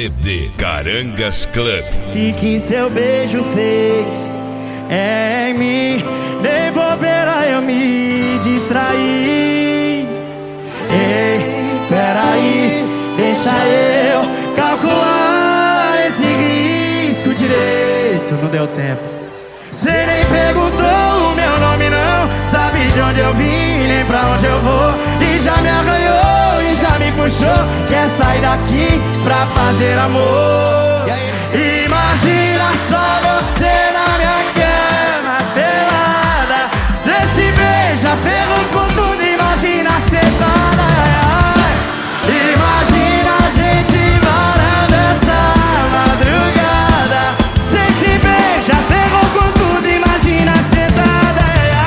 CD Carangas Club. Se que seu beijo fez em mim, nem bobeira eu me distraí. Ei, peraí, deixa eu calcular esse risco direito. Não deu tempo. Cê nem perguntou o meu nome não, sabe de onde eu vim, nem pra onde eu vou. E já me arranhou e já me puxou, quer sair daqui pra fazer amor. Imagina só você na minha cama pelada, cê se beija, ferrou com tudo, imagina sentada. Imagina a gente varando essa madrugada, cê se beija, ferrou com tudo, imagina sentada.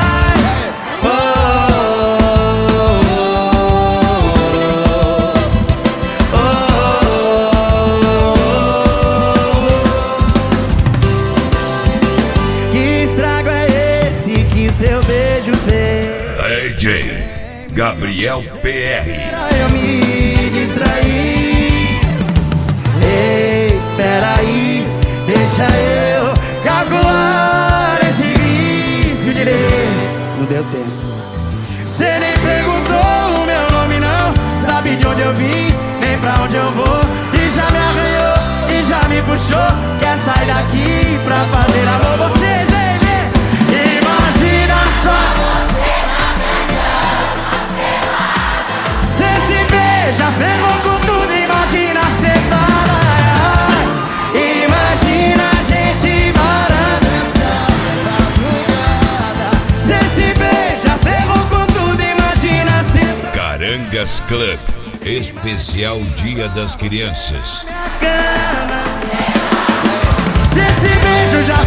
Que estrago é esse que seu beijo fez? DJ Gabriel PR. Eu me distraí. Ei, peraí, deixa eu calcular esse risco direito. Não deu tempo. Cê nem perguntou o meu nome não, sabe de onde eu vim, nem pra onde eu vou. E já me arranhou e já me puxou, quer sair daqui pra fazer amor. Vocês, imagina só você na minha cama, cê se beija, ferrou com tudo, imagina sentada. Imagina a gente varando essa madrugada, cê se beija, ferrou com tudo, imagina sentada. Carangas Club, especial Dia das Crianças. Minha cama, cê se beija, já